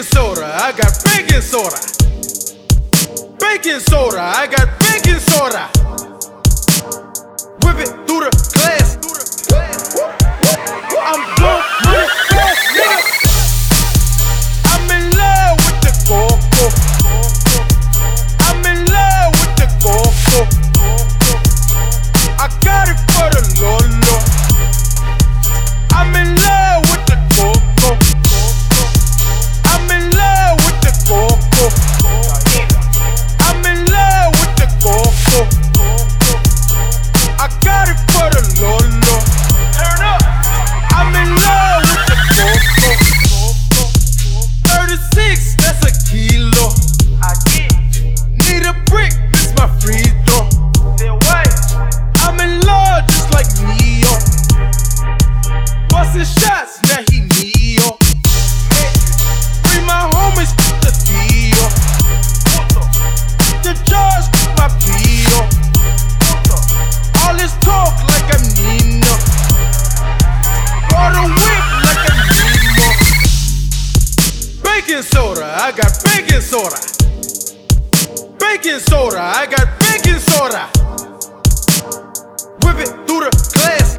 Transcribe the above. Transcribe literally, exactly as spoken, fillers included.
Baking soda, I got baking soda. Baking soda, I got baking soda. Whip it through the glass. I'm drunk with it fast, nigga. I'm in love with the coco. I'm in love with the coco. I got it for the Lolo. I'm in love with the coco. I'm in love with the coco. I'm in love with the coco. I got it for the Lolo. Turn up. I'm in love with the coco. thirty-six, that's a kilo. I get. Need a brick, this my free throw. I'm in love just like Neo. Bustin' shots, now he Neo. Free my homies, the deal. The judge, my Pio. All this talk like I'm Nino. Or the whip like I'm Nemo. Baking soda, I got baking soda. Baking soda, I got baking soda. Whip it through the glass.